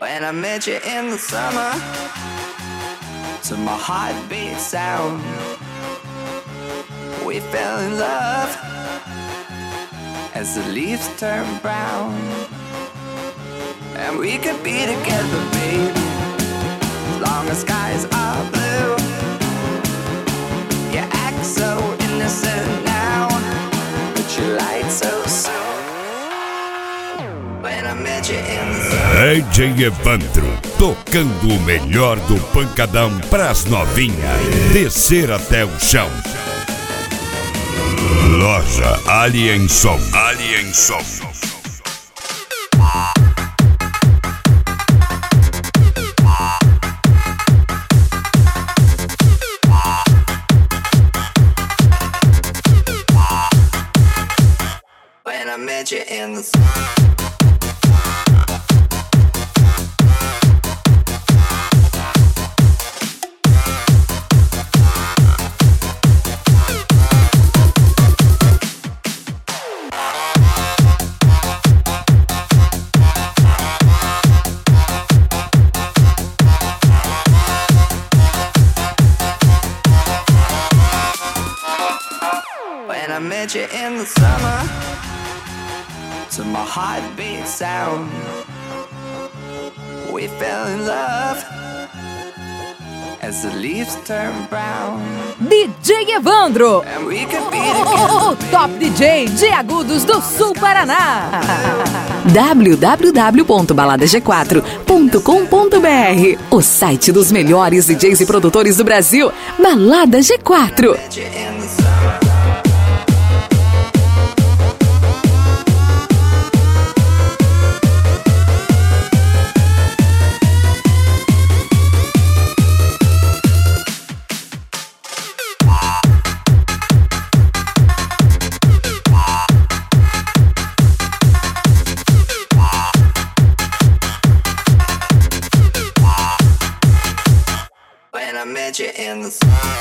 When I met you in the summer, to my heartbeat sound, we fell in love as the leaves turn brown. And we could be together, babe, as long as skies are blue. You act so innocent now, but you lied so soon. When I met you in the summer. DJ Evandro, tocando o melhor do pancadão pras novinhas, descer até o chão. Loja Alien Som. Alien Som. When I met you in the summer. When I met you in the summer, to my heartbeat sound, we fell in love as the leaves turn brown. DJ Evandro, And we could be together. o top DJ de Agudos do Sul Paraná. www.baladag4.com.br, o site dos melhores DJs e produtores do Brasil. Balada G4. Met you in the summer. When I met you in the summer.